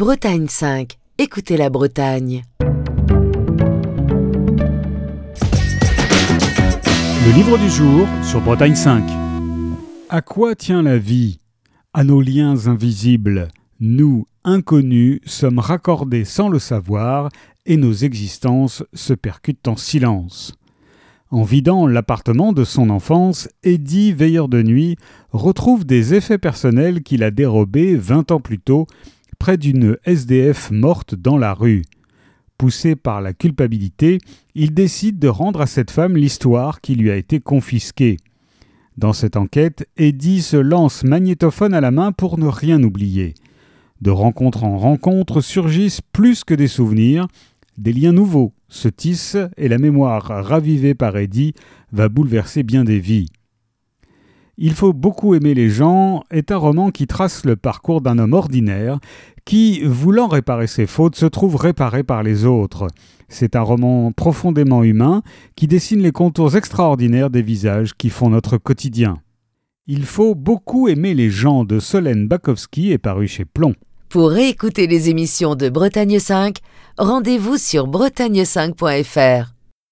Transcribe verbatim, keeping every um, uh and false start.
Bretagne cinq. Écoutez la Bretagne. Le livre du jour sur Bretagne cinq. À quoi tient la vie ? À nos liens invisibles. Nous, inconnus, sommes raccordés sans le savoir et nos existences se percutent en silence. En vidant l'appartement de son enfance, Eddie, veilleur de nuit, retrouve des effets personnels qu'il a dérobés vingt ans plus tôt près d'une S D F morte dans la rue. Poussé par la culpabilité, il décide de rendre à cette femme l'histoire qui lui a été confisquée. Dans cette enquête, Eddie se lance magnétophone à la main pour ne rien oublier. De rencontre en rencontre surgissent plus que des souvenirs, des liens nouveaux se tissent et la mémoire ravivée par Eddie va bouleverser bien des vies. Il faut beaucoup aimer les gens est un roman qui trace le parcours d'un homme ordinaire qui, voulant réparer ses fautes, se trouve réparé par les autres. C'est un roman profondément humain qui dessine les contours extraordinaires des visages qui font notre quotidien. Il faut beaucoup aimer les gens de Solène Bakowski est paru chez Plomb. Pour réécouter les émissions de Bretagne cinq, rendez-vous sur bretagne cinq point f r.